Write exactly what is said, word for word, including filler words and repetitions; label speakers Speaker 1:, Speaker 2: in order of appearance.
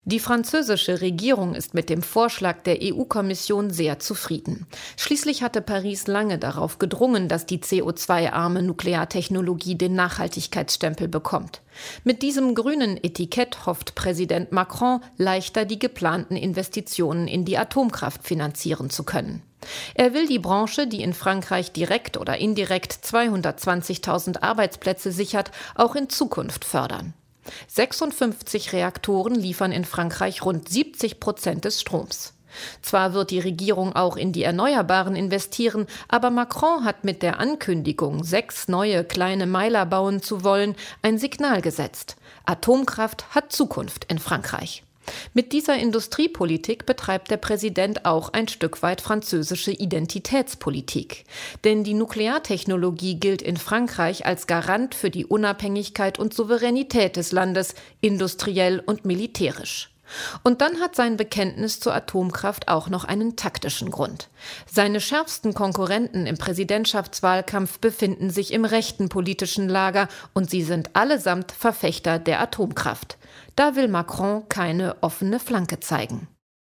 Speaker 1: Die französische Regierung ist mit dem Vorschlag der E U-Kommission sehr zufrieden. Schließlich hatte Paris lange darauf gedrungen, dass die C O zwei arme Nukleartechnologie den Nachhaltigkeitsstempel bekommt. Mit diesem grünen Etikett hofft Präsident Macron, leichter die geplanten Investitionen in die Atomkraft finanzieren zu können. Er will die Branche, die in Frankreich direkt oder indirekt zweihundertzwanzigtausend Arbeitsplätze sichert, auch in Zukunft fördern. sechsundfünfzig Reaktoren liefern in Frankreich rund siebzig Prozent des Stroms. Zwar wird die Regierung auch in die Erneuerbaren investieren, aber Macron hat mit der Ankündigung, sechs neue kleine Meiler bauen zu wollen, ein Signal gesetzt. Atomkraft hat Zukunft in Frankreich. Mit dieser Industriepolitik betreibt der Präsident auch ein Stück weit französische Identitätspolitik. Denn die Nukleartechnologie gilt in Frankreich als Garant für die Unabhängigkeit und Souveränität des Landes, industriell und militärisch. Und dann hat sein Bekenntnis zur Atomkraft auch noch einen taktischen Grund. Seine schärfsten Konkurrenten im Präsidentschaftswahlkampf befinden sich im rechten politischen Lager und sie sind allesamt Verfechter der Atomkraft. Da will Macron keine offene Flanke zeigen.